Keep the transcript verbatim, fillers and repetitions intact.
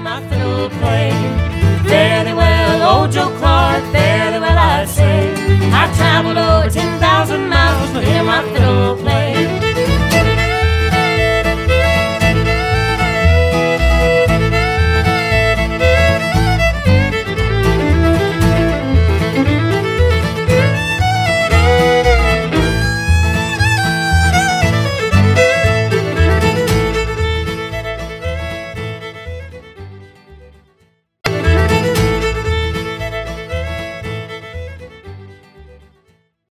my fiddle play. Fare thee well, old Joe Clark, fare thee well, I say. I traveled over ten thousand miles to hear my fiddle play.